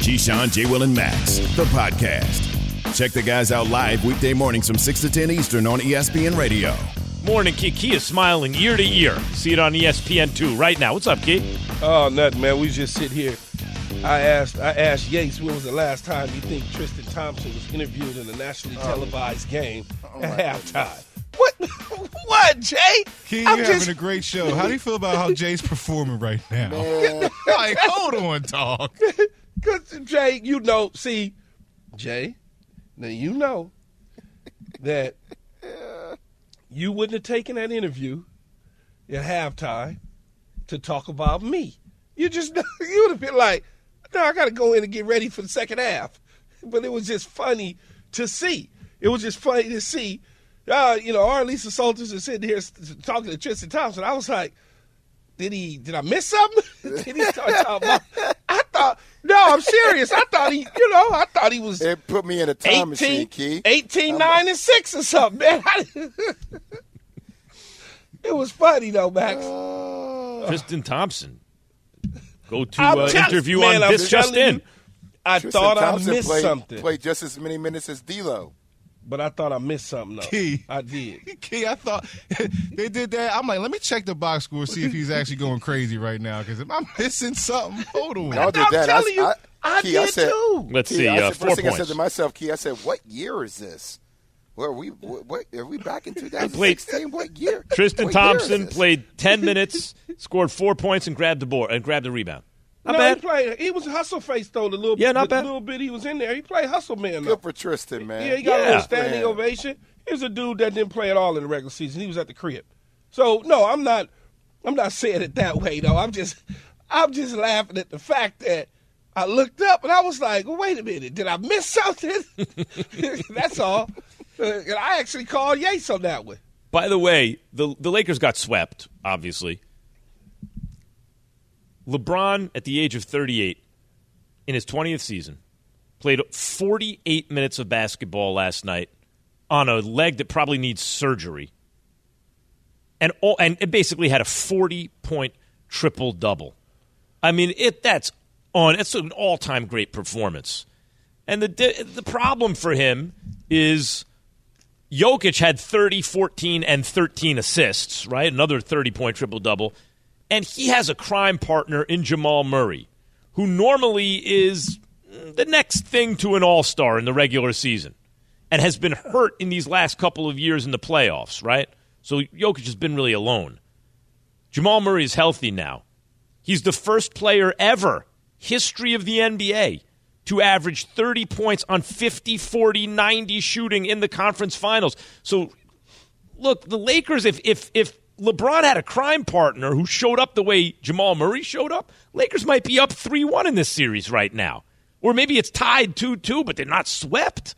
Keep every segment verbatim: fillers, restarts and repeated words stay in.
Keyshawn, J. Will, and Max, the podcast. Check the guys out live weekday mornings from six to ten Eastern on E S P N Radio. Morning, Key. Key is smiling year to year. See it on E S P N two right now. What's up, Key? Oh, nothing, man. We just sit here. I asked I asked Yates when was the last time you think Tristan Thompson was interviewed in a nationally televised game oh at halftime. What? What, Jay? Key, I'm you're just... having a great show. How do you feel about how Jay's performing right now? Like, hold on, dog. Because, Jay, you know, see, Jay, now you know that you wouldn't have taken that interview at halftime to talk about me. You just, you would have been like, no, I got to go in and get ready for the second half. But it was just funny to see. It was just funny to see. Uh, you know, Arlisa Salters is sitting here talking to Tristan Thompson. I was like, did he? Did I miss something? Did he start talking about? I thought, no, I'm serious. I thought he, you know, I thought he was. It put me in a time eighteen, machine, Key. eighteen, nine, and six or something, man. It was funny though, Max. Uh, Tristan Thompson, go to uh, interview man, on This Just In. I Tristan thought Thompson I missed played, something. Played just as many minutes as D'Lo. But I thought I missed something, though. Key. I did. Key, I thought they did that. I'm like, let me check the box score, see if he's actually going crazy right now. Because if I'm missing something, hold on. Y'all did I'm that. telling I, you, I, I Key, did I said, too. Let's Key, see, I uh, said, four first thing points. I said to myself, Key, I said, what year is this? Where are we? What, what are we back in twenty sixteen? What year? Tristan what Thompson year played ten minutes, scored four points, and grabbed the board and grabbed the rebound. Not no, bad. he played. He was hustle face though. The little, Yeah, not the bad. little bit he was in there. He played hustle man. Though. Good for Tristan, man. Yeah, he got Yeah. a little standing Man. ovation. Here's a dude that didn't play at all in the regular season. He was at the crib. So no, I'm not. I'm not saying it that way though. I'm just, I'm just laughing at the fact that I looked up and I was like, well, wait a minute, did I miss something? That's all. Uh, and I actually called Yates on that one. By the way, the the Lakers got swept, obviously. LeBron, at the age of thirty-eight, in his twentieth season, played forty-eight minutes of basketball last night on a leg that probably needs surgery. And all, and it basically had a forty-point triple-double. I mean, it that's on. It's an all-time great performance. And the the problem for him is Jokic had thirty, fourteen, and thirteen assists, right? Another thirty-point triple-double. And he has a crime partner in Jamal Murray, who normally is the next thing to an all-star in the regular season and has been hurt in these last couple of years in the playoffs, right? So Jokic has been really alone. Jamal Murray is healthy now. He's the first player ever, history of the N B A, to average thirty points on fifty, forty, ninety shooting in the conference finals. So, look, the Lakers, if if if LeBron had a crime partner who showed up the way Jamal Murray showed up, Lakers might be up three one in this series right now. Or maybe it's tied two two, but they're not swept.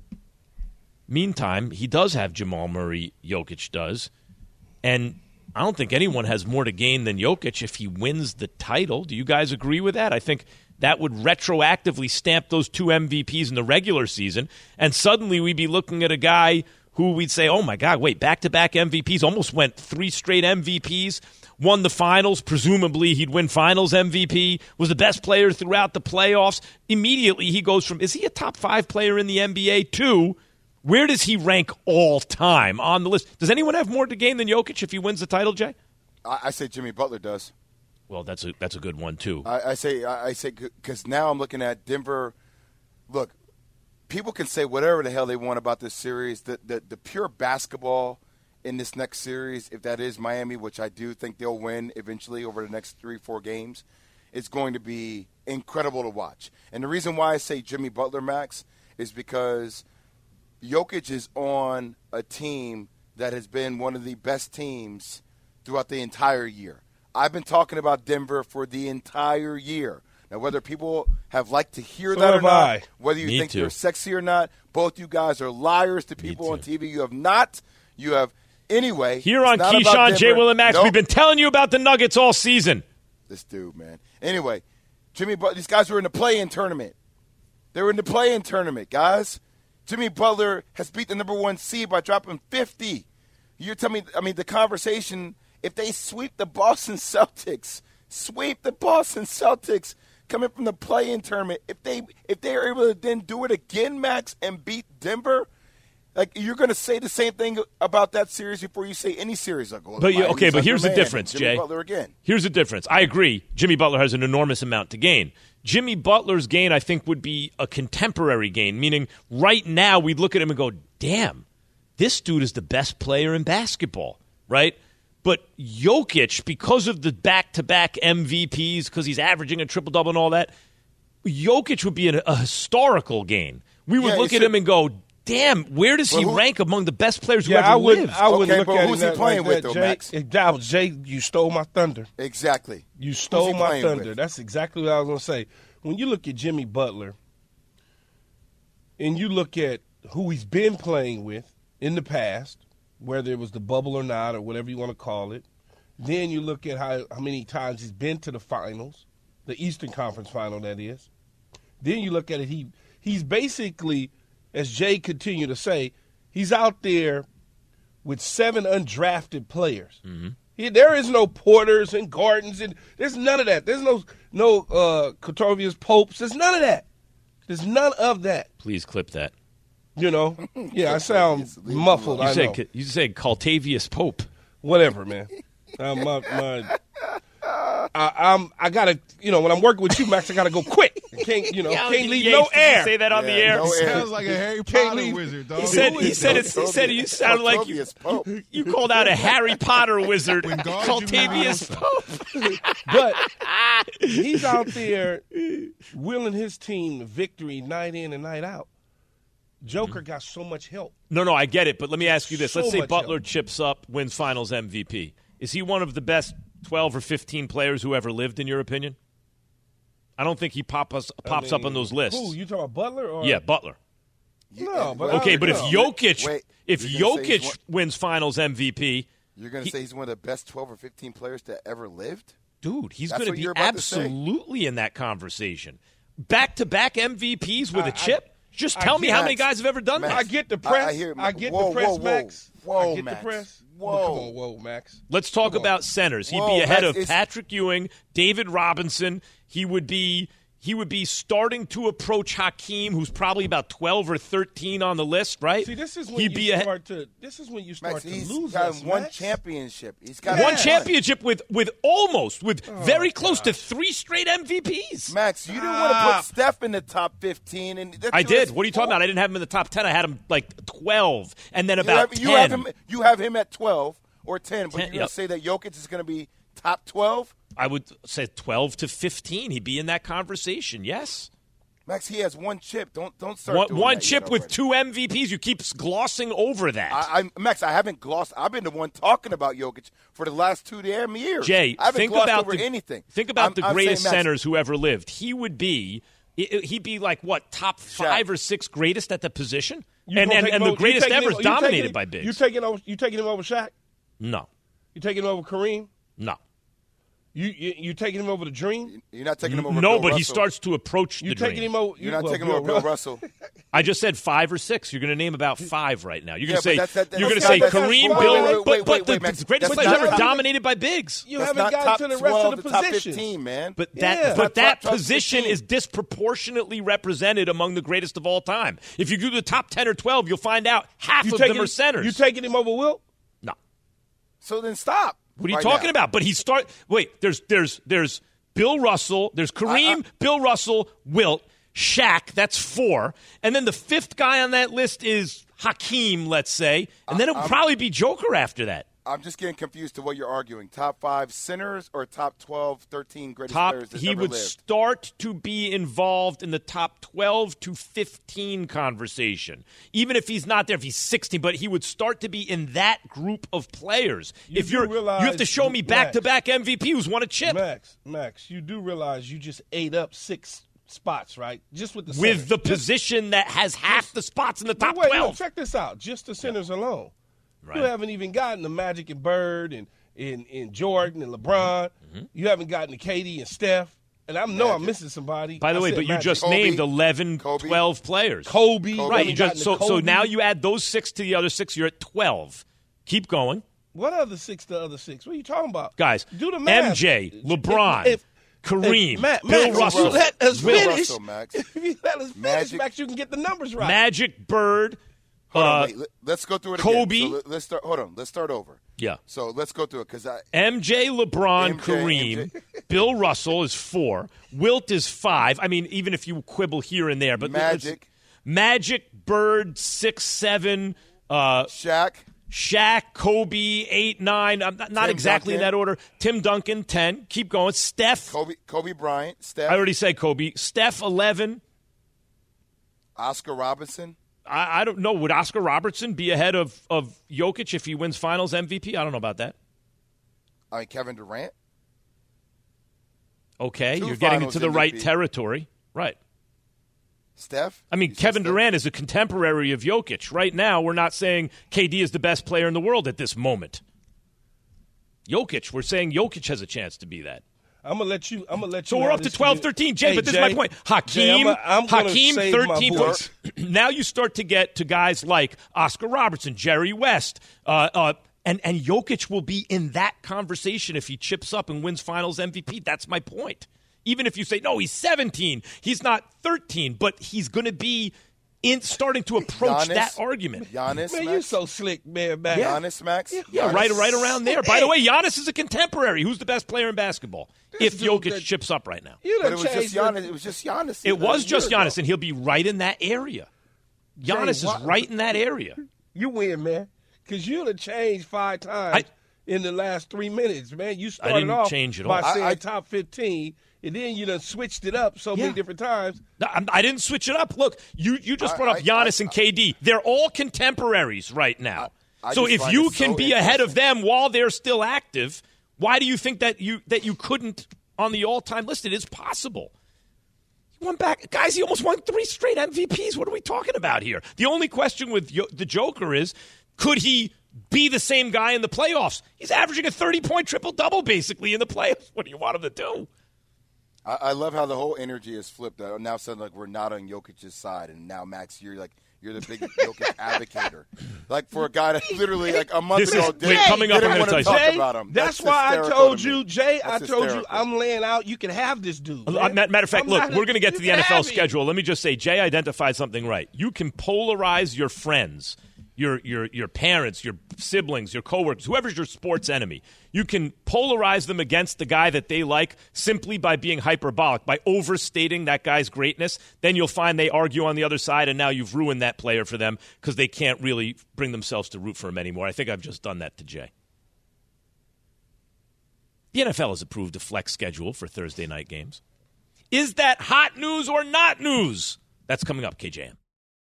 Meantime, he does have Jamal Murray, Jokic does. And I don't think anyone has more to gain than Jokic if he wins the title. Do you guys agree with that? I think that would retroactively stamp those two M V Ps in the regular season, and suddenly we'd be looking at a guy who we'd say, oh, my God, wait, back-to-back M V Ps, almost went three straight M V Ps, won the finals. Presumably he'd win finals M V P, was the best player throughout the playoffs. Immediately he goes from, is he a top five player in the N B A, to where does he rank all time on the list? Does anyone have more to gain than Jokic if he wins the title, Jay? I, I say Jimmy Butler does. Well, that's a that's a good one, too. I, I say, I, I say, because now I'm looking at Denver. Look, people can say whatever the hell they want about this series. The, the the pure basketball in this next series, if that is Miami, which I do think they'll win eventually over the next three, four games, it's going to be incredible to watch. And the reason why I say Jimmy Butler, Max, is because Jokic is on a team that has been one of the best teams throughout the entire year. I've been talking about Denver for the entire year. Now, whether people have liked to hear So that or have not, I. whether you Me think too. they're sexy or not, both you guys are liars to people on T V. You have not. You have anyway. Here it's on not about Keyshawn, J. Denver. Will, and Max, Nope. we've been telling you about the Nuggets all season. This dude, man. Anyway, Jimmy Butler, these guys were in the play-in tournament. They were in the play-in tournament, guys. Jimmy Butler has beat the number one seed by dropping fifty. You're telling me, I mean, the conversation, if they sweep the Boston Celtics, sweep the Boston Celtics, coming from the play-in tournament, if they if they are able to then do it again, Max, and beat Denver, like you're going to say the same thing about that series before you say any series. Like, well, but yeah, okay, but here's the man, difference, Jimmy Jay. Butler again. Here's the difference. I agree. Jimmy Butler has an enormous amount to gain. Jimmy Butler's gain, I think, would be a contemporary gain, meaning right now we'd look at him and go, damn, this dude is the best player in basketball, right? But Jokic, because of the back-to-back M V Ps, because he's averaging a triple-double and all that, Jokic would be an, a historical gain. We would Yeah, look at should, him and go, damn, where does he who, rank among the best players who Yeah, ever I wouldn't. lived? I wouldn't Okay, look but at who's it he that, playing like with, that, though, Jay. Max? If that was Jay, you stole my thunder. Exactly. You Who's stole he my playing thunder. with? That's exactly what I was going to say. When you look at Jimmy Butler and you look at who he's been playing with in the past, whether it was the bubble or not or whatever you want to call it, then you look at how, how many times he's been to the finals, the Eastern Conference final, that is. Then you look at it, he he's basically, as Jay continued to say, he's out there with seven undrafted players. Mm-hmm. He, there is no Porters and Gardens, and there's none of that. There's no no uh, Kentavious Popes. There's none of that. There's none of that. Please clip that. You know? Yeah, I sound muffled. You I know. said you said Caltavius Pope. Whatever, man. Uh, my, my, I, I'm. I gotta. You know, when I'm working with you, Max, I gotta go quick. I can't. You know, Yeah, can't leave Yates, no did you air. say that on Yeah, the air. no air. Sounds like a Harry Can't Potter leave- wizard, dog. He said, Who he is said, that? it's, he said you sounded like you, Caltavius Pope. you called out a Harry Potter wizard, When God Caltavius you Pope. But he's out there willing his team to victory night in and night out. Joker got so much help. No, no, I get it, but let me ask you this. So Let's say much Butler help. chips up, wins finals M V P. Is he one of the best twelve or fifteen players who ever lived, in your opinion? I don't think he pop us, pops I up on mean, those lists. Who, you talking about Butler? Or? Yeah, Butler. No, but Okay, I but if don't know. Jokic, Wait, if you're gonna say he's Jokic one- wins finals M V P, You're going to say he's one of the best twelve or fifteen players that ever lived? dude, he's That's going to what be you're about to say? absolutely in that conversation. Back-to-back M V Ps with I- a chip? Just I tell me get- how many guys have ever done Max, that. I get the press. I, I hear- get whoa, the press, whoa, whoa. Max. Whoa, I get Max. the press. Whoa. But come on, whoa, Max. Let's talk Come on. about centers. He'd Whoa, be ahead Max, of it's- Patrick Ewing, David Robinson. He would be he would be starting to approach Hakeem, who's probably about twelve or thirteen on the list, right? See, this is when He'd you be ahead- start to. This is when you start Max, to he's lose got us, one Max. championship. He's got one one. championship with with almost with Oh, very close to three straight M V Ps. Max, you didn't want to Ah. put Steph in the top fifteen. And that's I your did. What are you talking fault. about? I didn't have him in the top ten. I had him like twelve, and then You about have, ten. you have him. You have him at twelve or ten. But ten, you're going to yep. say that Jokic is going to be top twelve? I would say twelve to fifteen. He'd be in that conversation. Yes. Max, he has one chip. Don't don't start One, doing one that chip yet with already. two M V Ps. You keep glossing over that. I, I, Max, I haven't glossed. I've been the one talking about Jokic for the last two damn years. Jay, I haven't think glossed about over the, anything. Think about I'm- the I'm greatest saying, Max, centers who ever lived. He would be. He'd be like what, top five or six greatest at the position, You and gonna and, take and him the over- you greatest taking ever him- is you taking dominated him- by bigs. You taking over? You taking him over Shaq? no, You taking him over Kareem? no, You you, you taking him over the Dream? You're not taking him over. no. Bill but he Russell. starts to approach You the taking dream. him over? You're not well, taking him over Bill Russell. Russell. I just said five or six. You're going to name about five right now. You're Yeah, going to but say that's- that- you're going to that's say not- that's Kareem, not- Bill, wait, wait, but, wait, but wait, the, wait, Max. the greatest That's players not ever top- dominated by bigs. You That's haven't not gotten top to the rest twelve of the to top positions. fifteen, man. But that, Yeah. but that Top- top position fifteen. is disproportionately represented among the greatest of all time. If you do the top ten or twelve, you'll find out half You of taking them are centers. You taking him over Wilt? no. So then stop. What are you right talking now. about? But he start. Wait, there's there's there's Bill Russell. There's Kareem, I- Bill Russell, Wilt, Shaq. That's four, and then the fifth guy on that list is Hakeem. Let's say, and then it'll probably be Joker after that. I'm just getting confused to what you're arguing. Top five centers or top twelve, thirteen greatest Top. players that He ever would lived? start to be involved in the top twelve to fifteen conversation, even if he's not there. If he's sixteen, but he would start to be in that group of players. You if do you're, realize- you have to show me Max. back-to-back M V P who's won a chip. Max, Max, you do realize you just ate up six spots, right? Just with the With centers. the Just- position that has half the spots in the top But wait, twelve. no, check this out. Just the centers alone. Right. You haven't even gotten the Magic and Bird and, and, and Jordan and LeBron. Mm-hmm. You haven't gotten the K D and Steph. And I know I'm Magic. missing somebody. By the I way, said but you Magic. just Kobe. named eleven, Kobe. twelve players. Kobe. Kobe. Right. haven't You just gotten so the so Kobe. now you add those six to the other six. You're at twelve. Keep going, What other six to other six? What are you talking about? guys. Do the math. M J, LeBron, If, Kareem, Hey, Matt, Bill Max, Russell. You let us Bill finish. Russell, Max. If you let us finish, Magic. Max, you can get the numbers right. Magic, Bird, Hold on, uh, wait. Let- Let's go through it Kobe. again. So let- let's start. Hold on. Let's start over. yeah. So let's go through it because I. M J, LeBron, M J, Kareem, M J. Bill Russell is four. Wilt is five. I mean, even if you quibble here and there, but let's- Magic. Magic, Bird, six, seven. Uh, Shaq. Shaq, Kobe, eight, nine. I'm not, not Tim exactly in Duncan. that order. Tim Duncan, ten. Keep going. Steph. Kobe. Kobe Bryant. Steph. I already said Kobe. Steph, eleven. Oscar Robinson. I, I don't know. Would Oscar Robertson be ahead of, of Jokic if he wins Finals M V P? I don't know about that. I mean Kevin Durant. Okay, Two you're getting Finals into the M V P. right territory. Right. Steph. I mean, You said Kevin Steph? Durant is a contemporary of Jokic. Right now, we're not saying K D is the best player in the world at this moment. Jokic, we're saying Jokic has a chance to be that. I'm gonna let you. I'm gonna let you. So we're have up to this twelve, good- thirteen. Jay, Hey, but this Jay, is my point. Jay, Hakeem, I'm, I'm gonna Hakeem, save my thirteen voice. points. Now you start to get to guys like Oscar Robertson, Jerry West, uh, uh, and, and Jokic will be in that conversation if he chips up and wins Finals M V P. That's my point. Even if you say, no, he's seventeen, he's not thirteen, but he's going to be in starting to approach Giannis? that argument. Giannis. Man, Max? you so slick, man. Max. Giannis, Max. Yeah, Giannis? right, right around there. By the way, Giannis is a contemporary. Who's the best player in basketball? This If dude Jokic that- chips up right now. You But done it was just changed Giannis. the- It was just Giannis. It was a just year Giannis, ago. and he'll be right in that area. Giannis why- is right in that area. You win, man. Because you'd have changed five times I- in the last three minutes, man. You started didn't off change at by all. saying I- I- top fifteen, and then you done switched it up so Yeah. many different times. No, I'm- I didn't switch it up. Look, you, you just I- brought up I- Giannis I- and K D. They're all contemporaries right now. I- I so just if find you it can so be ahead of interesting. them while they're still active, why do you think that you that you couldn't on the all-time list? It is possible. He won back, guys. He almost won three straight M V Ps. What are we talking about here? The only question with Yo- the Joker is, could he be the same guy in the playoffs? He's averaging a thirty-point triple-double basically in the playoffs. What do you want him to do? I, I love how the whole energy is flipped. Uh, Now suddenly, like we're not on Jokic's side, and now Max, you're like you're the big Jokic advocator. Like for a guy that literally like a month This ago is- didn't, wait, coming up, didn't I'm want gonna to tell you talk Jay, about him. that's, why I hysterical told to you, me. Jay. I That's told you hysterical. I'm laying out. You can have this dude. Uh, man. Matter of fact, I'm look, not- we're going to get to the you N can F L have me. schedule. Let me just say, Jay identified something right. You can polarize your friends, your your your parents, your siblings, your coworkers, whoever's your sports enemy. You can polarize them against the guy that they like simply by being hyperbolic, by overstating that guy's greatness. Then you'll find they argue on the other side, and now you've ruined that player for them because they can't really bring themselves to root for him anymore. I think I've just done that to Jay. The N F L has approved a flex schedule for Thursday night games. Is that hot news or not news? That's coming up, K J M.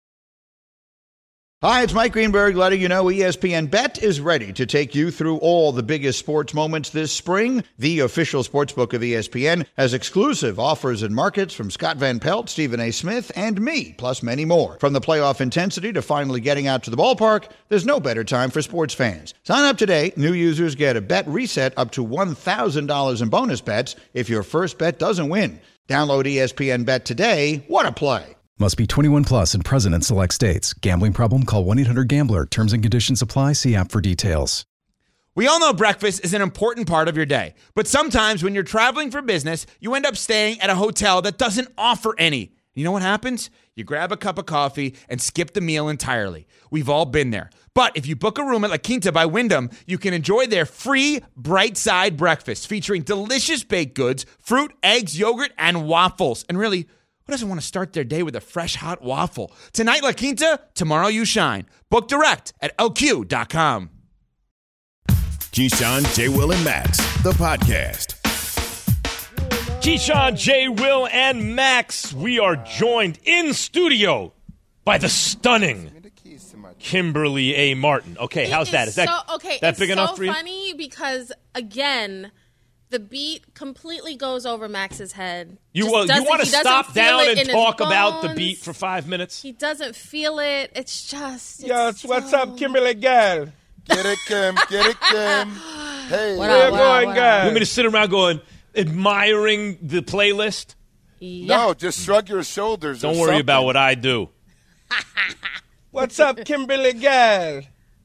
Hi, it's Mike Greenberg letting you know E S P N Bet is ready to take you through all the biggest sports moments this spring. The official sportsbook of E S P N has exclusive offers and markets from Scott Van Pelt, Stephen A. Smith, and me, plus many more. From the playoff intensity to finally getting out to the ballpark, there's no better time for sports fans. Sign up today. New users get a bet reset up to one thousand dollars in bonus bets if your first bet doesn't win. Download E S P N Bet today. What a play. Must be twenty-one plus and present in select states. Gambling problem? Call one eight hundred gambler. Terms and conditions apply. See app for details. We all know breakfast is an important part of your day. But sometimes when you're traveling for business, you end up staying at a hotel that doesn't offer any. You know what happens? You grab a cup of coffee and skip the meal entirely. We've all been there. But if you book a room at La Quinta by Wyndham, you can enjoy their free Bright Side breakfast featuring delicious baked goods, fruit, eggs, yogurt, and waffles. And really, who doesn't want to start their day with a fresh, hot waffle? Tonight, La Quinta, tomorrow you shine. Book direct at L Q dot com. Keyshawn, J. Will, and Max, the podcast. Keyshawn, J. Will, and Max. We are joined in studio by the stunning Give me the keys to my- Kimberly A. Martin. Okay, how's It that? Is that so, okay, that it's big so enough for you? funny because again, the beat completely goes over Max's head. You, Just uh, you doesn't- want to he doesn't stop feel down it and in his talk about the bones. beat for five minutes? He doesn't feel it. It's just. It's Yes, what's so- up, Kimberly Girl? Get it, Kim. Get it, Kim. Hey. What Where up, you what up, going, what You guys? want me to sit around going, admiring the playlist? Yeah. No, just shrug your shoulders. or Don't worry about something. what I do. What's up, Kimberly Girl?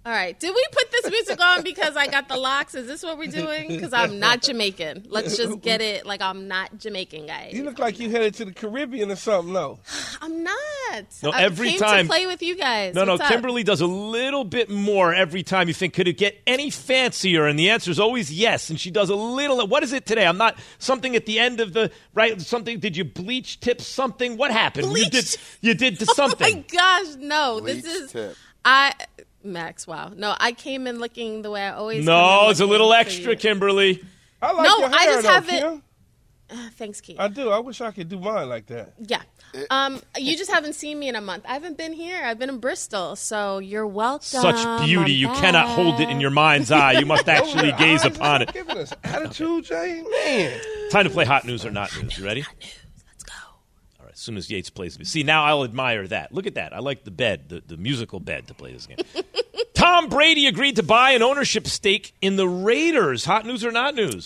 All right. Did we put this music on because I got the locks? Is this what we're doing? Because I'm not Jamaican. Let's just get it like I'm not Jamaican, guys. You look like you headed to the Caribbean or something, though. I'm not. No, I every came time to play with you guys. No, What's no. up? Kimberly does a little bit more every time. You think, could it get any fancier? And the answer is always yes. And she does a little. What is it today? I'm not something at the end of the right. Something. Did you bleach tip something? What happened? Bleach? You did. You did to something. Oh my gosh, no! Bleach this is tip. I. Max, wow. No, I came in looking the way I always come No, in it's a looking little for extra, you. Kimberly. I like No, your hair, I just though, haven't- Kim. Uh, thanks, Keith. I do. I wish I could do mine like that. Yeah. Um, you just haven't seen me in a month. I haven't been here. I've been in Bristol, so you're welcome. Such beauty. I'm You back. cannot hold it in your mind's eye. You must actually Oh, gaze eyes upon is it. Giving us attitude, Jay. Man. Time to play hot news or not news. You ready? Let's go. All right. As soon as Yates plays me. See, now I'll admire that. Look at that. I like the bed, the, the musical bed to play this game. Tom Brady agreed to buy an ownership stake in the Raiders. Hot news or not news?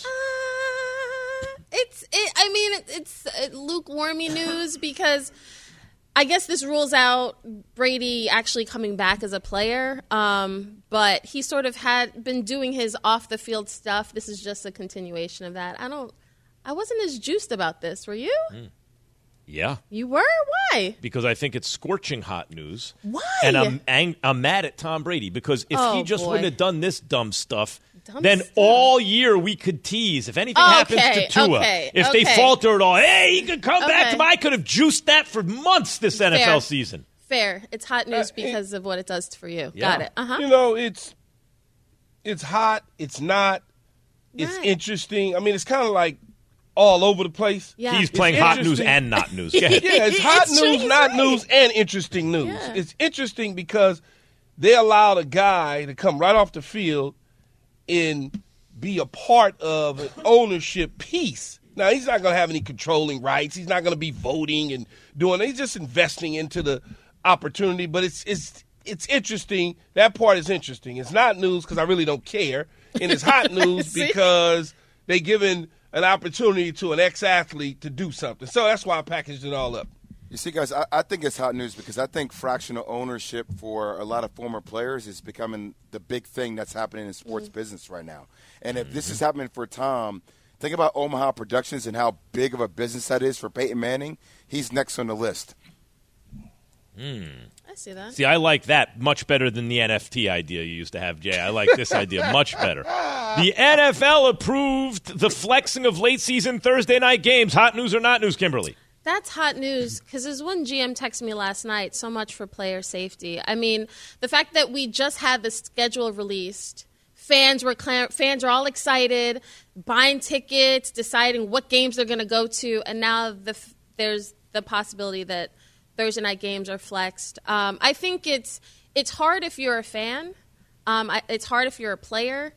Uh, it's. It, I mean, it, it's uh, lukewarmy news because I guess this rules out Brady actually coming back as a player. Um, but he sort of had been doing his off the field stuff. This is just a continuation of that. I don't. I wasn't as juiced about this. Were you? Mm. Yeah. You were? Why? Because I think it's scorching hot news. Why? And I'm ang- I'm mad at Tom Brady because if Oh, he just boy. wouldn't have done this dumb stuff, Dumb then stuff. all year we could tease. If anything Okay, happens to Tua, okay, if they okay. falter at all, hey, he could come back Okay. to my. I could have juiced that for months this N F L Fair. season. Fair. It's hot news Uh, it- because of what it does for you. Yeah. Got it. Uh huh. You know, it's it's hot. It's not. It's Right. interesting. I mean, it's kind of like all over the place. Yeah. He's playing It's hot news interesting. and not news. Go ahead. Yeah, it's hot It's true, news, he's not right. news, and interesting news. Yeah. It's interesting because they allowed a guy to come right off the field and be a part of an ownership piece. Now, he's not going to have any controlling rights. He's not going to be voting and doing it. He's just investing into the opportunity. But it's it's it's interesting. That part is interesting. It's not news because I really don't care. And it's hot news See? because they given an opportunity to an ex-athlete to do something. So that's why I packaged it all up. You see, guys, I, I think it's hot news because I think fractional ownership for a lot of former players is becoming the big thing that's happening in sports business right now. And if this is happening for Tom, think about Omaha Productions and how big of a business that is for Peyton Manning. He's next on the list. I see that. See, I like that much better than the N F T idea you used to have, Jay. I like this idea much better. The N F L approved the flexing of late-season Thursday night games. Hot news or not news, Kimberly? That's hot news because there's one G M texted me last night. So much for player safety. I mean, the fact that we just had the schedule released, fans were clam- fans are all excited, buying tickets, deciding what games they're going to go to, and now the f- there's the possibility that Thursday night games are flexed. Um, I think it's it's hard if you're a fan. Um, I, it's hard if you're a player.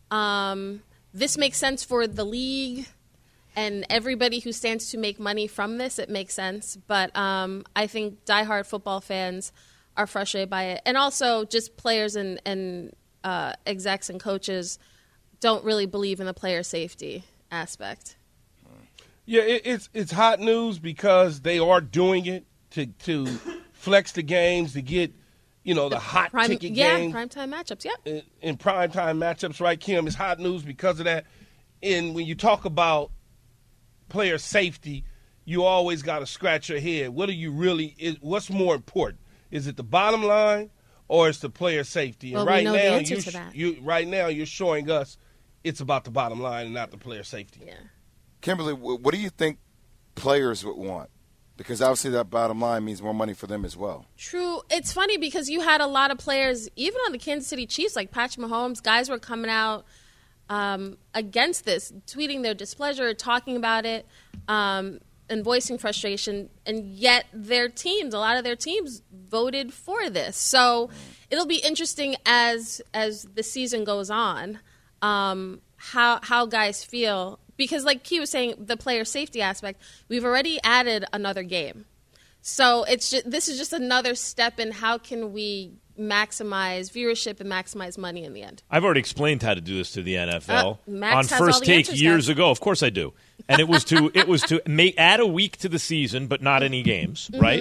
Um, this makes sense for the league. And everybody who stands to make money from this, it makes sense. But um, I think diehard football fans are frustrated by it. And also just players and, and uh, execs and coaches don't really believe in the player safety aspect. Yeah, it, it's it's hot news because they are doing it to to flex the games to get, you know, the hot Prime, ticket yeah, games primetime matchups, yep. in, in primetime matchups, right, Kim? It's hot news because of that. And when you talk about player safety, you always got to scratch your head. What are you really? Is, what's more important? Is it the bottom line or is the player safety? And Well, we right know the now, answer you, to that. you right now you're showing us it's about the bottom line and not the player safety. Yeah. Kimberly, wh- what do you think players would want? Because obviously that bottom line means more money for them as well. True. It's funny because you had a lot of players, even on the Kansas City Chiefs, like Patrick Mahomes, guys were coming out um, against this, tweeting their displeasure, talking about it, um, and voicing frustration. And yet their teams, a lot of their teams voted for this. So it'll be interesting as as the season goes on, um, how how guys feel. Because like Key was saying, the player safety aspect, we've already added another game. So it's just, this is just another step in how can we maximize viewership and maximize money in the end. I've already explained how to do this to the N F L Uh, Max on has all First the Take answers, years guys. ago. Of course I do. And it was to it was to make, add a week to the season, but not any games, Mm-hmm. right?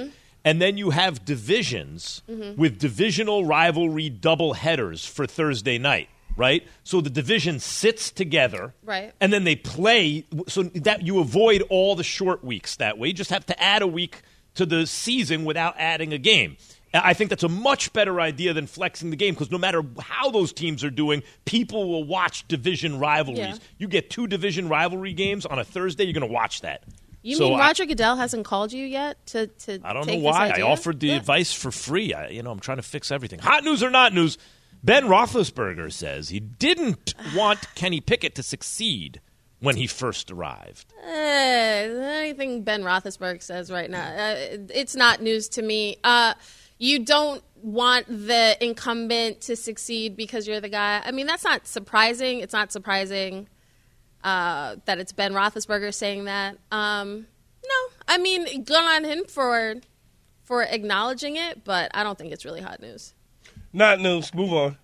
And then you have divisions mm-hmm. with divisional rivalry doubleheaders for Thursday night, right? So the division sits together, right? And then they play, so that you avoid all the short weeks that way. You just have to add a week to the season without adding a game. I think that's a much better idea than flexing the game because no matter how those teams are doing, people will watch division rivalries. Yeah. You get two division rivalry games on a Thursday, you're going to watch that. You so mean I, Roger Goodell hasn't called you yet to, to I don't take know why. this idea? I offered the yeah. advice for free. I, you know, I'm trying to fix everything. Hot news or not news, Ben Roethlisberger says he didn't want Kenny Pickett to succeed when he first arrived. Uh, anything Ben Roethlisberger says right now, uh, it's not news to me. Uh, you don't want the incumbent to succeed because you're the guy. I mean, that's not surprising. It's not surprising uh, that it's Ben Roethlisberger saying that. Um, no, I mean, good on him for for acknowledging it, but I don't think it's really hot news. Not news. Move on.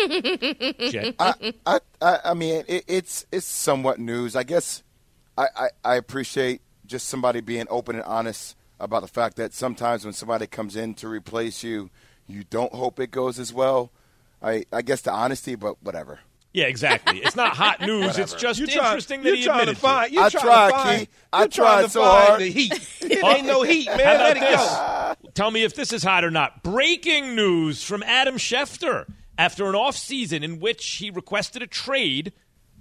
I, I, I, I mean, it, it's it's somewhat news. I guess I, I, I appreciate just somebody being open and honest about the fact that sometimes when somebody comes in to replace you, you don't hope it goes as well. I, I guess the honesty, but whatever. Yeah, exactly. It's not hot news. It's just you interesting try, that he admitted to find, to it. I tried, Key. I tried so hard. The heat. It ain't no heat, man. How Let about it this? go. Tell me if this is hot or not. Breaking news from Adam Schefter. After an offseason in which he requested a trade,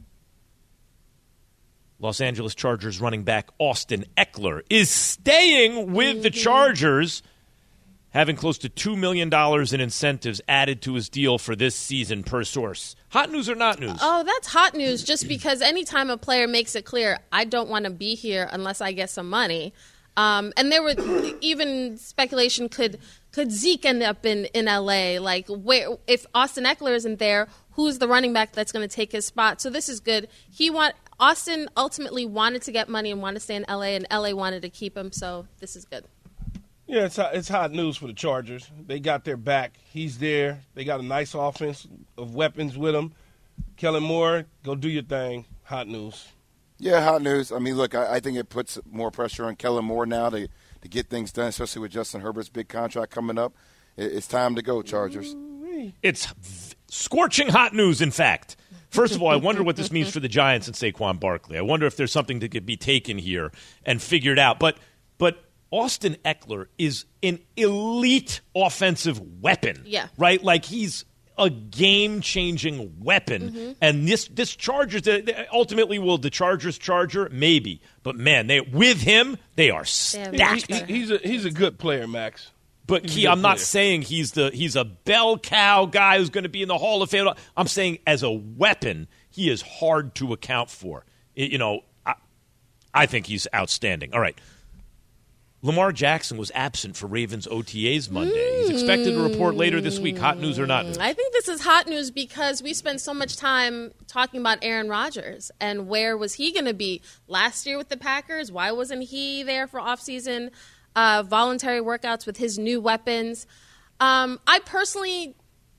Los Angeles Chargers running back Austin Eckler is staying with mm-hmm. the Chargers, having close to two million dollars in incentives added to his deal for this season per source. Hot news or not news? Oh, that's hot news just because anytime a player makes it clear, I don't want to be here unless I get some money. Um, and there were even speculation, could could Zeke end up in, in L A? Like, where if Austin Eckler isn't there, who's the running back that's going to take his spot? So this is good. He want Austin ultimately wanted to get money and wanted to stay in L A, and L A wanted to keep him. So this is good. Yeah, it's it's hot news for the Chargers. They got their back. He's there. They got a nice offense of weapons with him. Kellen Moore, go do your thing. Hot news. Yeah, hot news. I mean, look, I, I think it puts more pressure on Kellen Moore now to, to get things done, especially with Justin Herbert's big contract coming up. It, it's time to go, Chargers. It's v- scorching hot news, in fact. First of all, I wonder what this means for the Giants and Saquon Barkley. I wonder if there's something that could be taken here and figured out. But but Austin Eckler is an elite offensive weapon. Yeah. Right? Like he's a game-changing weapon. Mm-hmm. And this this Chargers, ultimately, will the Chargers Charger? Maybe. But, man, they with him, they are stacked. He, he, he's, a, he's a good player, Max. But, Key, I'm not player. saying he's the he's a bell cow guy who's going to be in the Hall of Fame. I'm saying as a weapon, he is hard to account for. It, you know, I, I think he's outstanding. All right. Lamar Jackson was absent for Ravens O T As Monday. Mm. He's expected to report later this week. Hot news or not news? I think this is hot news because we spent so much time talking about Aaron Rodgers and where was he going to be last year with the Packers? Why wasn't he there for offseason uh, voluntary workouts with his new weapons? Um, I personally,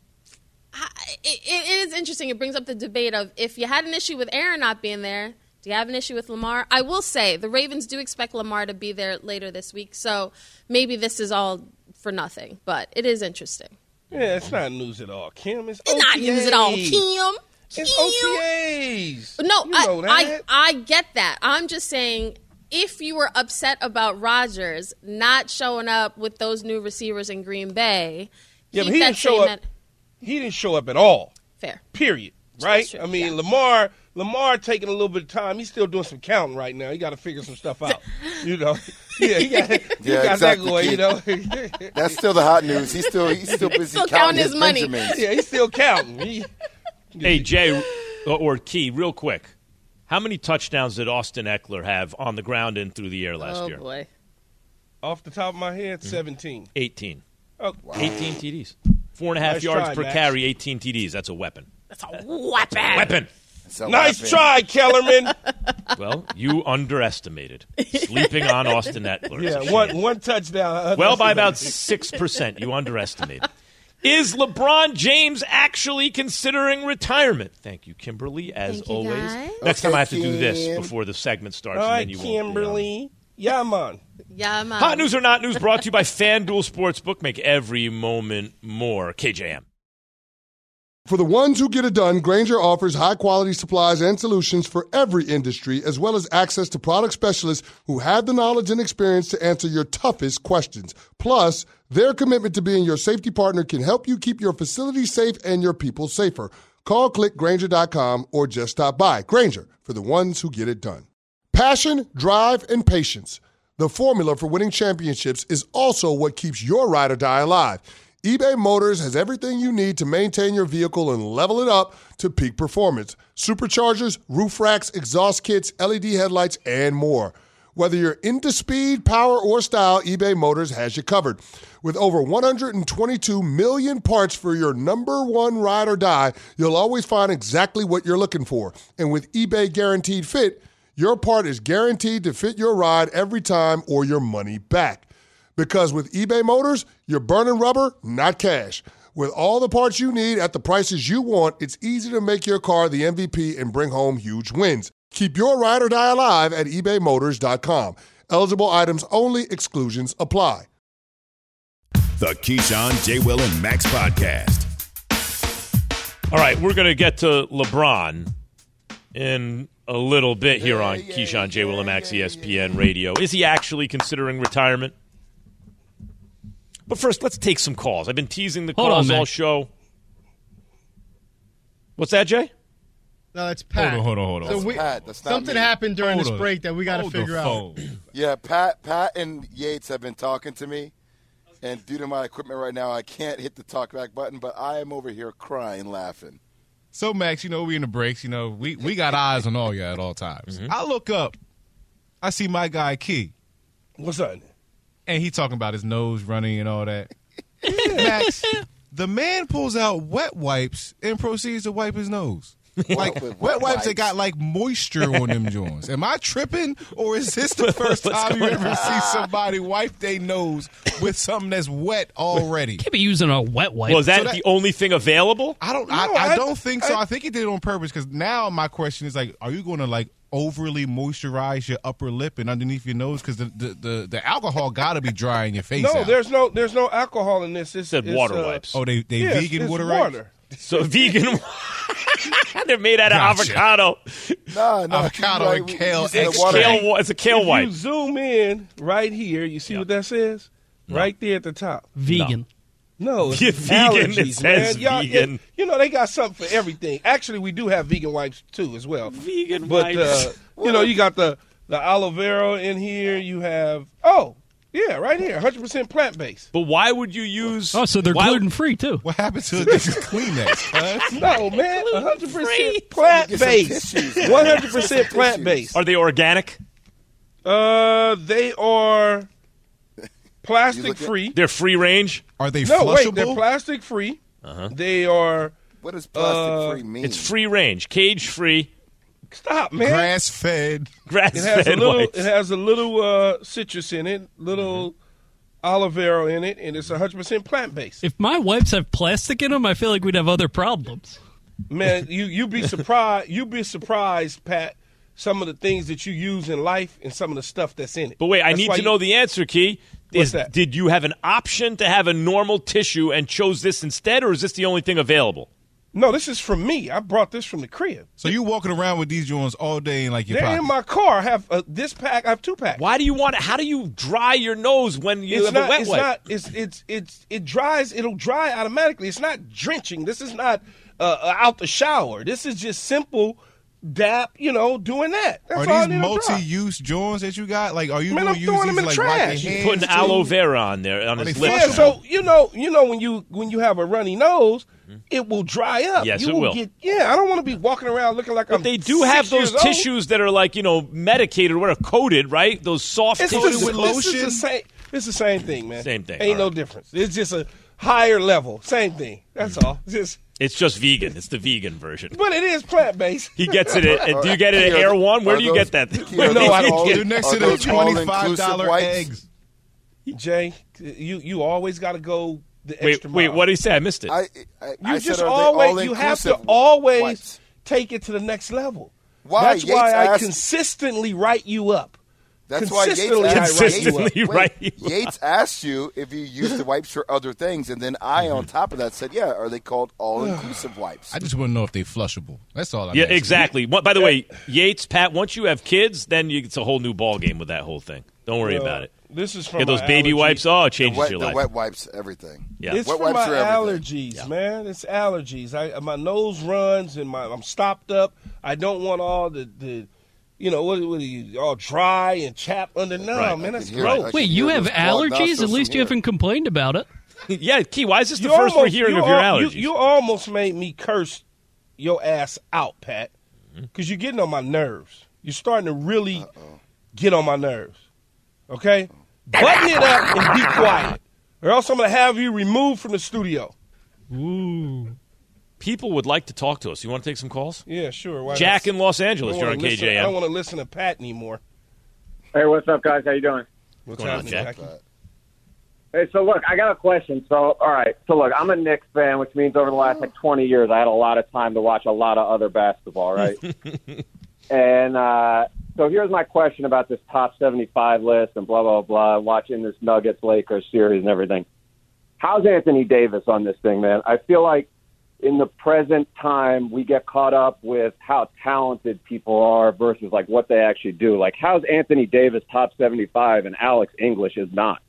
I, it, it is interesting. It brings up the debate of if you had an issue with Aaron not being there, do you have an issue with Lamar? I will say the Ravens do expect Lamar to be there later this week, so maybe this is all for nothing, but it is interesting. Yeah, it's not news at all, Kim. It's, it's not news at all, Kim. It's O T As. No, you know I, that. I I get that. I'm just saying if you were upset about Rodgers not showing up with those new receivers in Green Bay, yeah, keep but he that didn't show up. that, he didn't show up at all. Fair. Period. Right? I mean, yeah. Lamar Lamar taking a little bit of time. He's still doing some counting right now. He got to figure some stuff out. You know, yeah, he got, he yeah, got exactly. that going. You know, that's still the hot news. He's still he's still busy still counting, counting his money. Benjamins. Yeah, he's still counting. He, hey, Jay or Key, real quick, how many touchdowns did Austin Eckler have on the ground and through the air last oh, year? Oh boy, off the top of my head, seventeen. Eighteen. Oh, wow. Eighteen T Ds. Four and a half Nice yards try, per Max. carry. Eighteen T Ds. That's a weapon. that's a weapon. Weapon. So Nice happy. try, Kellerman. Well, you underestimated sleeping on Austin Eckler. It's a Yeah, shame. one one touchdown. Well, by about six percent, you underestimated. Is LeBron James actually considering retirement? Thank you, Kimberly, as Thank you, always. guys. Next Okay, time I have to do this Kim. before the segment starts. All and right, then you won't be on. Kimberly. Yeah, man. Yeah, man. Hot news or not news brought to you by FanDuel Sportsbook. Make every moment more. K J M. For the ones who get it done, Grainger offers high-quality supplies and solutions for every industry, as well as access to product specialists who have the knowledge and experience to answer your toughest questions. Plus, their commitment to being your safety partner can help you keep your facility safe and your people safer. Call click Grainger dot com or just stop by. Grainger, for the ones who get it done. Passion, drive, and patience. The formula for winning championships is also what keeps your ride or die alive. eBay Motors has everything you need to maintain your vehicle and level it up to peak performance. Superchargers, roof racks, exhaust kits, L E D headlights, and more. Whether you're into speed, power, or style, eBay Motors has you covered. With over one hundred twenty-two million parts for your number one ride or die, you'll always find exactly what you're looking for. And with eBay Guaranteed Fit, your part is guaranteed to fit your ride every time or your money back. Because with eBay Motors, you're burning rubber, not cash. With all the parts you need at the prices you want, it's easy to make your car the M V P and bring home huge wins. Keep your ride or die alive at ebay motors dot com. Eligible items only. Exclusions apply. The Keyshawn, J. Will, and Max podcast. All right, we're going to get to LeBron in a little bit here on yeah, Keyshawn, J. Will, and Max E S P N Radio. Is he actually considering retirement? But first, let's take some calls. I've been teasing the Hold calls on, all show. What's that, Jay? No, that's Pat. Hold on, hold on, hold on. So That's we, Pat. That's not something me. happened during Hold this on. break that we got to Hold figure the out. phone. Yeah, Pat, Pat and Yates have been talking to me, and due to my equipment right now, I can't hit the talkback button. But I am over here crying, laughing. So, Max, you know, we in the breaks. You know, we, we got eyes on all you at all times. Mm-hmm. I look up. I see my guy, Key. What's up? And he talking about his nose running and all that. Max, the man pulls out wet wipes and proceeds to wipe his nose. Like wet, wet wipes that got like moisture on them joints. Am I tripping, or is this the first time you ever see somebody wipe their nose with something that's wet already? Can't be using a wet wipe. Well, is that, So that- the only thing available? I don't. No, I, I I- don't think so. I- I think he did it on purpose. Because now my question is like, are you going to like overly moisturize your upper lip and underneath your nose? Because the, the the the alcohol got to be drying your face. No, out. there's no there's no alcohol in this. It's Said it's, water uh, wipes. Oh, they they yeah, it's- vegan it's water, water. So vegan. They're made out of Gotcha. avocado. No, no, Avocado right, and we- kale you said It's water. kale, it's a kale If wipe. you zoom in right here, you see Yeah. what that says? Right there at the top. Vegan. No, it's Yeah, vegan, allergies, it says man. Y'all- vegan. You know, they got something for everything. Actually, we do have vegan wipes, too, as well. Vegan But, wipes. uh, you know, you got the, the aloe vera in here. You have, oh, yeah, right here, one hundred percent plant-based. But why would you use? Oh, so they're why- gluten free too. What happened to this Kleenex? Huh? No, man, one hundred percent Get some plant-based. tissues. one hundred percent plant-based. Are they organic? Uh, they are You plastic-free. They're free range. Are they No, flushable? wait, they're plastic-free. Uh-huh. They are, What does plastic free mean? It's free range, cage free, stop, man. Grass fed. grass It has a fed little. wipes. It has a little uh, citrus in it, little aloe vera in it, and it's one hundred percent plant based. If my wipes have plastic in them, I feel like we'd have other problems. Man, you you be surprised. You be surprised, Pat. Some of the things that you use in life and some of the stuff that's in it. But wait, I That's need why to you- know the answer, Key. What's Is, that? Did you have an option to have a normal tissue and chose this instead, or is this the only thing available? No, this is from me. I brought this from the crib. So you walking around with these joints all day in like your They're pocket. in my car. I have uh, this pack. I have two packs. Why do you want it? How do you dry your nose when you It's have not. a wet it's wipe? not. It's it's it's it dries. It'll dry automatically. It's not drenching. This is not uh, out the shower. This is just simple dap. You know, doing that. That's Are all I these need to dry. multi-use joints that you got? Like, are you Man, going I'm to use throwing these them to in like the wipe your trash. hands? Putting too? aloe vera on there on Are his they lips. Yeah, flushable? so you know, you know when you when you have a runny nose, it will dry up. Yes, you it will. Get, yeah, I don't want to be walking around looking like But I'm. they do six have those years old. tissues that are like, you know, medicated or whatever, coated, right? Those soft It's tissues. just, with this is lotion? the same. It's the same thing, man. Same thing, Ain't all no right. difference. It's just a higher level. Same thing. That's all. Just, It's just vegan. It's the vegan version. but it is plant based. He gets it at, do you get it at Are Air those- One? Where are do you those- get that? are Where No, do you I don't get get They're it? next Are to the those twenty-five all-inclusive dollar wipes? eggs. Jay, you you always got to go the Wait, extra wait, mile. what did he say? I missed it. I, I, You I just said, are they always you have to all-inclusive always wipes? take it to the next level. Why? That's Yates why I asked- consistently write you up. That's why Yates asked, consistently wait, right. Yates asked you if you used the wipes for other things, and then I, on top of that, said, "Yeah, are they called all-inclusive wipes?" I just want to know if they flushable. That's all. I'm yeah, asking. exactly. What, by the way, Yates, Pat, once you have kids, then you, it's a whole new ball game with that whole thing. Don't worry Well, about it. This is from Get those my baby allergies. wipes. Oh, it changes the wet, your the life. wet wipes, everything. Yeah. It's wet from wipes my are everything. allergies, Yeah. man. It's allergies. I my nose runs and my I'm stopped up. I don't want all the, the you know, what, what are you, all dry and chapped under. No, Right. man, I that's can hear it. I gross. can Wait, you hear have those clogged allergies? nostrils At least from you here. haven't complained about it. yeah, Key, why is this the You first we're almost- hearing you of your al- you- allergies? You, almost made me curse your ass out, Pat, Mm-hmm. because you're getting on my nerves. You're starting to really get on my nerves. Okay? Button it up and be quiet, or else I'm going to have you removed from the studio. Ooh. People would like to talk to us. You want to take some calls? Yeah, sure. Why Jack not? in Los I Angeles. don't You're wanna on K listen- J I don't M. want to listen to Pat anymore. Hey, what's up, guys? How you doing? What's going on, happening, Jack? Jackie? Hey, so look, I got a question. So, all right. So, look, I'm a Knicks fan, which means over the last, like, twenty years, I had a lot of time to watch a lot of other basketball, right? and uh, so here's my question about this top seventy-five list and blah, blah, blah, watching this Nuggets-Lakers series and everything. How's Anthony Davis on this thing, man? I feel like in the present time, we get caught up with how talented people are versus, like, what they actually do. Like, how's Anthony Davis top seventy-five and Alex English is not?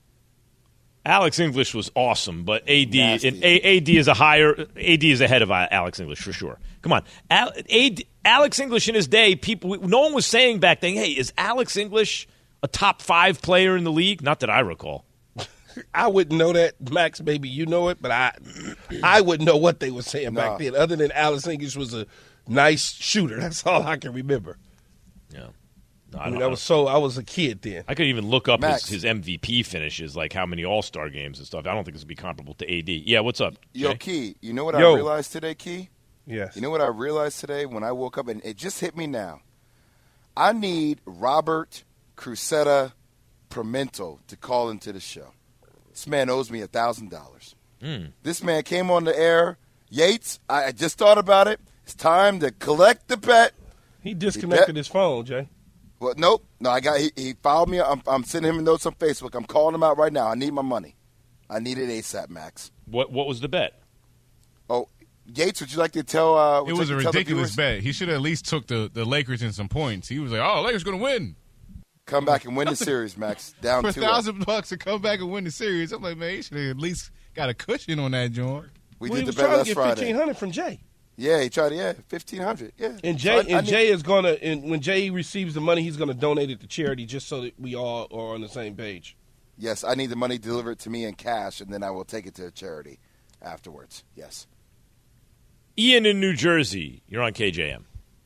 Alex English was awesome, but A D Nasty. and A- AD is a higher A D is ahead of Alex English for sure. Come on, Al, AD, Alex English in his day, people no one was saying back then, "Hey, is Alex English a top five player in the league?" Not that I recall. I wouldn't know that, Max. Maybe you know it, but I, I wouldn't know what they were saying No. back then. Other than Alex English was a nice shooter. That's all I can remember. Yeah, no, I, I mean, don't, I was so I was a kid then. I could even look up his, Max. his M V P finishes, like how many All Star games and stuff. I don't think this would be comparable to A D. Yeah, what's up, Yo, Jay? Key, you know what Yo. I realized today, Key? Yes. You know what I realized today when I woke up, and it just hit me now? I need Robert Crusetta Pimento to call into the show. This man owes me one thousand dollars. Mm. This man came on the air. Yates, I I just thought about it. It's time to collect the bet. He disconnected He- his phone, Jay. Well, nope. No, I got. He, he followed me. I'm, I'm sending him notes on Facebook. I'm calling him out right now. I need my money. I need it ASAP, Max. What what was the bet? Oh, Yates, would you like to tell? Uh, would It you was a like to tell the ridiculous viewers? bet. He should have at least took the, the Lakers in some points. He was like, "Oh, Lakers going to win Come back and win the series, Max. Down for a two. thousand bucks to come back and win the series." I'm like, man, he should have at least got a cushion on that joint. We well, he did was the bet trying last to get Friday. fifteen hundred from Jay. Yeah, he tried. Yeah, fifteen hundred. Yeah, And So Jay I- I and need- Jay is gonna and when Jay receives the money, he's gonna donate it to charity just so that we all are on the same page. Yes, I need the money delivered to me in cash, and then I will take it to a charity afterwards. Yes. Ian in New Jersey. You're on K J M.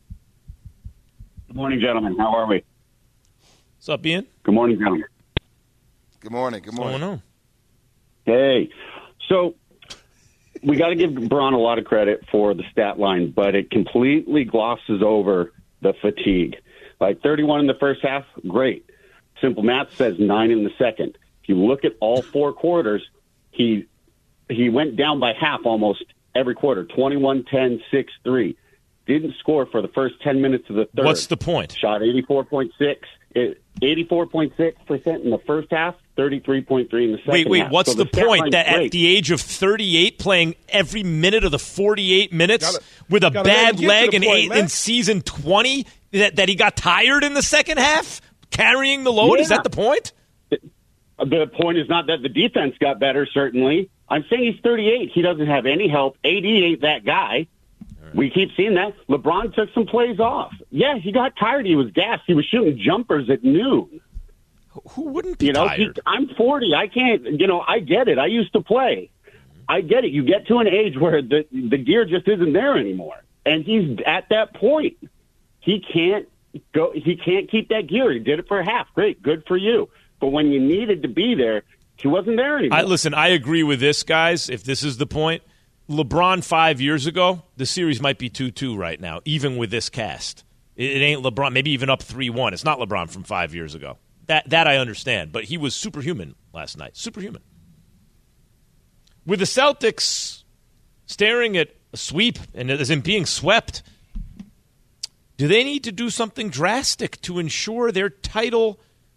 Good morning, gentlemen. How are we? What's up, Ian? Good morning, gentlemen. Good morning. Good What's morning. going on? Hey. So we got to give Braun a lot of credit for the stat line, but it completely glosses over the fatigue. Like thirty-one in the first half, great. Simple math says nine in the second. If you look at all four quarters, he he went down by half almost every quarter, twenty-one, ten, six, three. Didn't score for the first ten minutes of the third. What's the point? Shot eighty-four point six, eighty-four point six percent in the first half, thirty-three point three in the second Wait, wait, half. what's So the, stat point line's that great. at the age of thirty-eight, playing every minute of the forty-eight minutes Gotta- with a gotta let bad him get to leg the in, point, eight, man. in season twenty, that, that he got tired in the second half, carrying the load? Is Yeah. that the point? The point is not that the defense got better, certainly. I'm saying he's thirty-eight. He doesn't have any help. A D ain't that guy. We keep seeing that. LeBron took some plays off. Yeah, he got tired. He was gassed. He was shooting jumpers at noon. Who wouldn't be You know, tired? he, I'm forty. I can't, you know, I get it. I used to play. I get it. You get to an age where the, the gear just isn't there anymore. And he's at that point. He can't go, he can't keep that gear. He did it for half. Great. Good for you. But when you needed to be there, he wasn't there anymore. I, listen, I agree with this, guys, if this is the point. LeBron five years ago, the series might be two two right now, even with this cast. It, it ain't LeBron, maybe even up three one. It's not LeBron from five years ago. That that I understand, but he was superhuman last night. Superhuman. With the Celtics staring at a sweep and as in being swept, do they need to do something drastic to ensure their title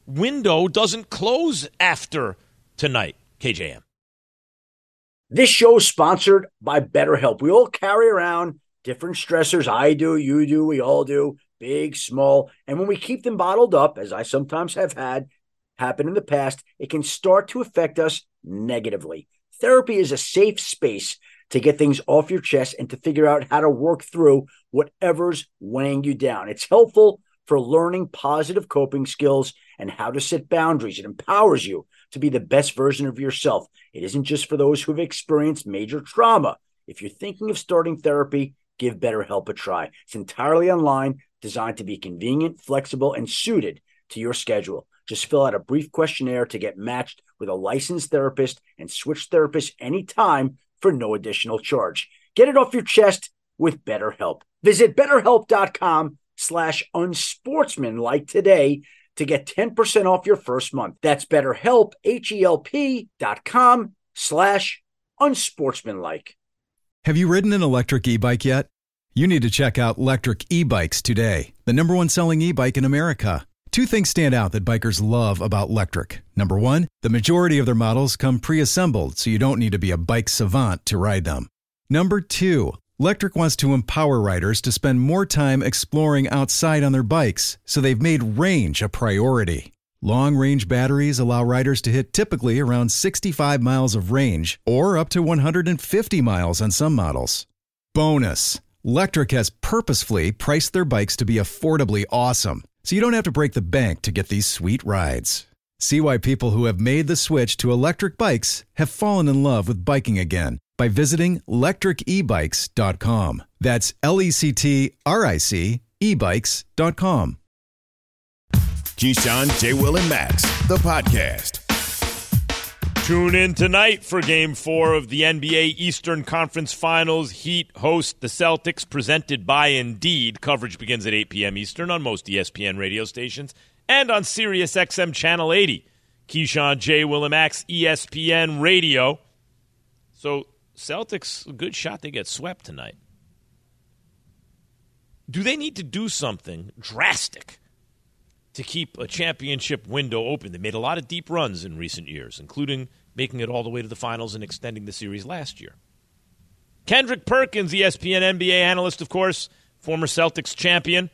window doesn't close after tonight. K J M. This show is sponsored by BetterHelp. We all carry around different stressors. I do, you do, we all do, big, small. And when we keep them bottled up, as I sometimes have had happen in the past, it can start to affect us negatively. Therapy is a safe space to get things off your chest and to figure out how to work through whatever's weighing you down. It's helpful for learning positive coping skills and how to set boundaries. It empowers you to be the best version of yourself. It isn't just for those who have experienced major trauma. If you're thinking of starting therapy, give BetterHelp a try. It's entirely online, designed to be convenient, flexible, and suited to your schedule. Just fill out a brief questionnaire to get matched with a licensed therapist and switch therapists anytime for no additional charge. Get it off your chest with BetterHelp. Visit BetterHelp.com slash unsportsmanlike today to get ten percent off your first month. That's BetterHelp, H-E-L-P dot com slash unsportsmanlike. Have you ridden an electric e-bike yet? You need to check out Lectric E-Bikes today, the number one selling e-bike in America. Two things stand out that bikers love about Lectric. Number one, the majority of their models come pre-assembled, so you don't need to be a bike savant to ride them. Number two, Lectric wants to empower riders to spend more time exploring outside on their bikes, so they've made range a priority. Long-range batteries allow riders to hit typically around sixty-five miles of range, or up to one hundred fifty miles on some models. Bonus, Lectric has purposefully priced their bikes to be affordably awesome, so you don't have to break the bank to get these sweet rides. See why people who have made the switch to electric bikes have fallen in love with biking again by visiting lectric e bikes dot com. That's L E C T R I C e bikes dot com. Keyshawn, J. Will, and Max, the podcast. Tune in tonight for Game four of the N B A Eastern Conference Finals. Heat host the Celtics, presented by Indeed. Coverage begins at eight p.m. Eastern on most E S P N radio stations and on Sirius X M Channel eighty. Keyshawn, J. Will, and Max, E S P N Radio. So, Celtics, a good shot they get swept tonight. Do they need to do something drastic to keep a championship window open? They made a lot of deep runs in recent years, including making it all the way to the finals and extending the series last year. Kendrick Perkins, E S P N N B A analyst, of course, former Celtics champion,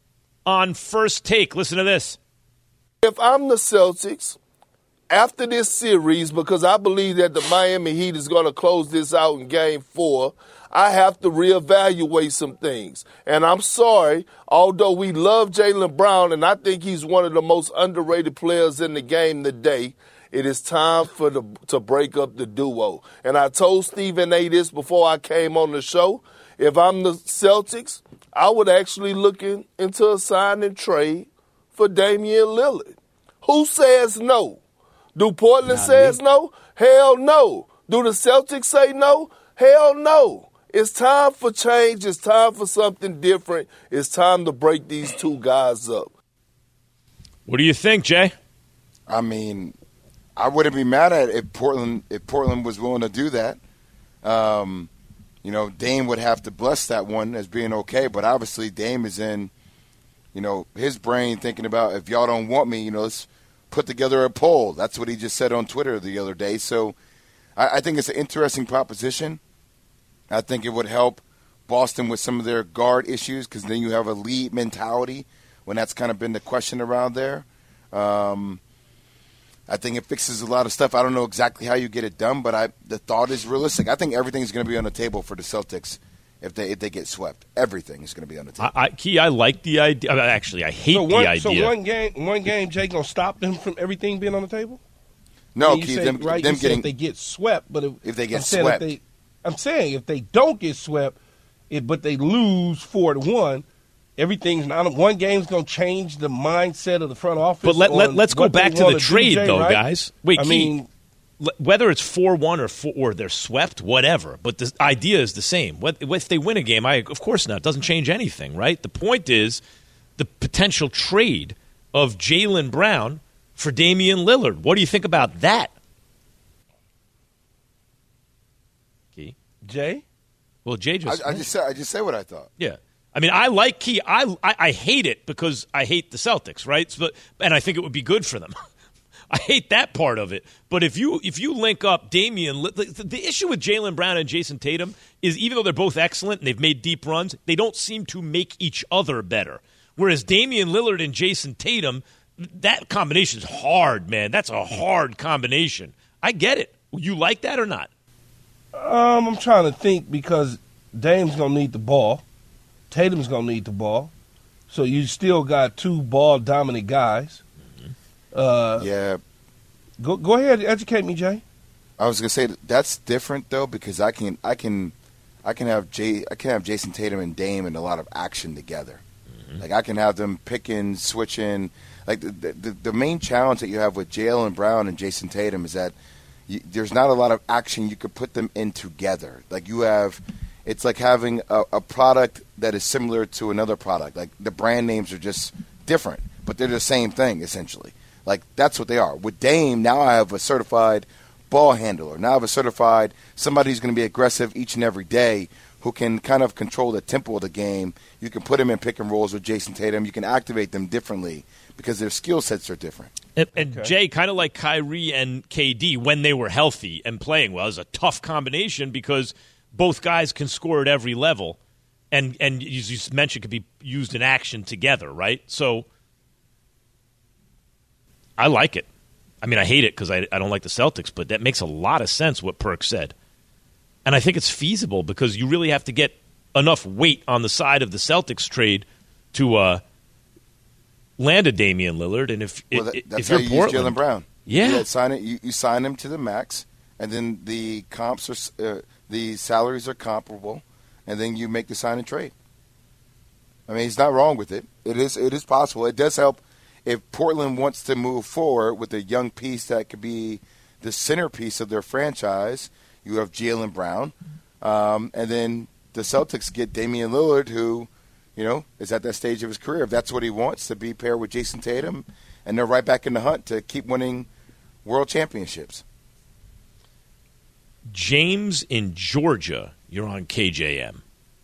on First Take. Listen to this. If I'm the Celtics, after this series, because I believe that the Miami Heat is going to close this out in Game four, I have to reevaluate some things. And I'm sorry, although we love Jaylen Brown, and I think he's one of the most underrated players in the game today, it is time for the to break up the duo. And I told Stephen A. this before I came on the show. If I'm the Celtics, I would actually look in, into a sign and trade for Damian Lillard. Who says no? Do Portland Not says me. no? Hell no. Do the Celtics say no? Hell no. It's time for change. It's time for something different. It's time to break these two guys up. What do you think, Jay? I mean, I wouldn't be mad at it if Portland if Portland was willing to do that. Um, you know, Dame would have to bless that one as being okay, but obviously Dame is in, you know, his brain thinking about, if y'all don't want me, you know, let's put together a poll. That's what he just said on Twitter the other day. So I, I think it's an interesting proposition. I think it would help Boston with some of their guard issues, because then you have a lead mentality when that's kind of been the question around there. Um, I think it fixes a lot of stuff. I don't know exactly how you get it done, but I the thought is realistic. I think everything is going to be on the table for the Celtics if they if they get swept. Everything is going to be on the table. I, I, Key, I like the idea. Actually, I hate so one, the idea. So one game, one game, Jay, gonna stop them from everything being on the table? No, you Keith, say, them, right, them you getting if they get swept, but if, if they get I'm saying swept. if they, I'm saying if they don't get swept, it, but they lose four to one. Everything's not one game's going to change the mindset of the front office. But let, let, let's go back to the trade, do, Jay, though, right? guys. Wait, I Key, mean, whether it's four one or four, or they're swept, whatever. But the idea is the same. What, if they win a game, I of course not. It doesn't change anything, right? The point is the potential trade of Jaylen Brown for Damian Lillard. What do you think about that? Key? Jay? Well, Jay just I, I just said I just said what I thought. Yeah. I mean, I like Key. I, I I hate it because I hate the Celtics, right? So, and I think it would be good for them. I hate that part of it. But if you if you link up Damian, the, the issue with Jaylen Brown and Jason Tatum is even though they're both excellent and they've made deep runs, they don't seem to make each other better. Whereas Damian Lillard and Jason Tatum, that combination is hard, man. That's a hard combination. I get it. You like that or not? Um, I'm trying to think because Dame's going to need the ball. Tatum's going to need the ball. So you still got two ball-dominant guys. Uh, yeah. Go go ahead, educate me, Jay. I was gonna say that's different though because I can I can I can have Jay I can have Jason Tatum and Dame in a lot of action together. Mm-hmm. Like I can have them picking, switching. Like the the, the main challenge that you have with Jaylen Brown and Jason Tatum is that you, there's not a lot of action you could put them in together. Like you have, it's like having a, a product that is similar to another product. Like the brand names are just different, but they're the same thing essentially. Like, that's what they are. With Dame, now I have a certified ball handler. Now I have a certified somebody who's going to be aggressive each and every day who can kind of control the tempo of the game. You can put him in pick and rolls with Jason Tatum. You can activate them differently because their skill sets are different. And, and okay. Jay, kind of like Kyrie and K D, when they were healthy and playing well, is a tough combination because both guys can score at every level. And, and as you mentioned, could be used in action together, right? So I like it. I mean, I hate it because I, I don't like the Celtics, but that makes a lot of sense what Perk said. And I think it's feasible because you really have to get enough weight on the side of the Celtics trade to uh, land a Damian Lillard. And if, well, that, if, that's if how you're you Portland, use Jaylen Brown. Yeah. You, sign it, you, you sign him to the max, and then the comps are uh, the salaries are comparable, and then you make the sign and trade. I mean, he's not wrong with it. It is it is possible. It does help. If Portland wants to move forward with a young piece that could be the centerpiece of their franchise, you have Jaylen Brown. Um, and then the Celtics get Damian Lillard, who, you know, is at that stage of his career. If that's what he wants, to be paired with Jason Tatum, and they're right back in the hunt to keep winning world championships. James in Georgia, you're on K J M.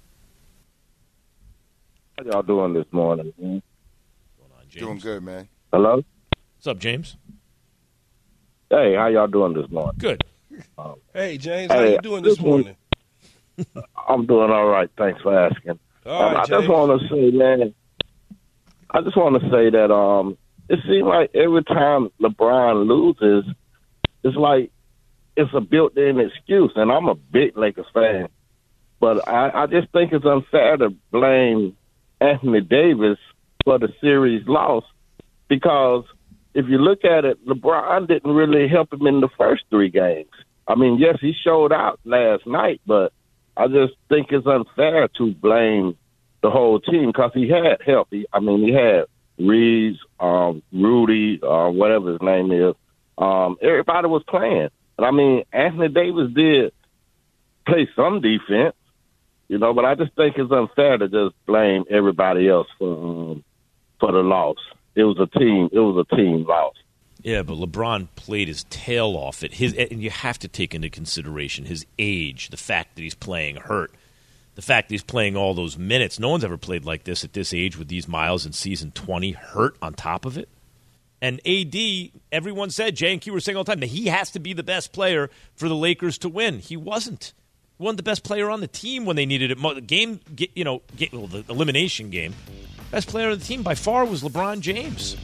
How y'all doing this morning, man? James. Doing good, man. Hello? What's up, James? Hey, how y'all doing this morning? Good. Um, hey, James, hey, how you doing this morning? I'm doing all right. Thanks for asking. All um, right, I James. just want to say, man, I just want to say that um, it seems like every time LeBron loses, it's like it's a built-in excuse, and I'm a big Lakers fan. But I, I just think it's unfair to blame Anthony Davis for the series loss, because if you look at it, LeBron didn't really help him in the first three games. I mean, yes, he showed out last night, but I just think it's unfair to blame the whole team because he had help. He, I mean, he had Reeves, um, Rudy, uh, whatever his name is. Um, everybody was playing. But, I mean, Anthony Davis did play some defense, you know, but I just think it's unfair to just blame everybody else for um, for the loss. It was a team. It was a team loss. Yeah, but LeBron played his tail off it. His, and you have to take into consideration his age, the fact that he's playing hurt, the fact that he's playing all those minutes. No one's ever played like this at this age with these miles in season twenty, hurt on top of it. And A D, everyone said, Jay and Q were saying all the time, that he has to be the best player for the Lakers to win. He wasn't. He wasn't the best player on the team when they needed it. Game, you know, well, the elimination game. Best player on the team by far was LeBron James.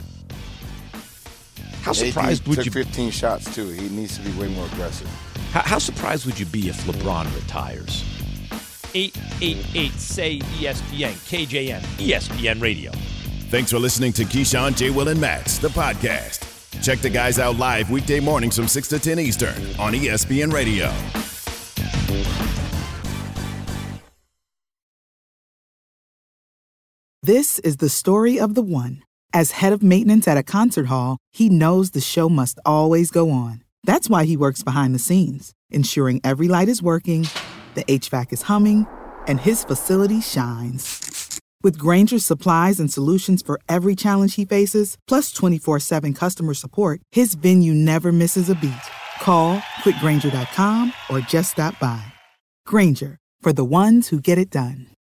How surprised would took you be? fifteen shots, too. He needs to be way more aggressive. How, how surprised would you be if LeBron retires? eight eight eight, S A Y, E S P N, K J M, E S P N Radio. Thanks for listening to Keyshawn, J. Will, and Max, the podcast. Check the guys out live weekday mornings from six to ten Eastern on E S P N Radio. This is the story of the one. As head of maintenance at a concert hall, he knows the show must always go on. That's why he works behind the scenes, ensuring every light is working, the H V A C is humming, and his facility shines. With Grainger's supplies and solutions for every challenge he faces, plus twenty-four seven customer support, his venue never misses a beat. Call quick grainger dot com or just stop by. Grainger, for the ones who get it done.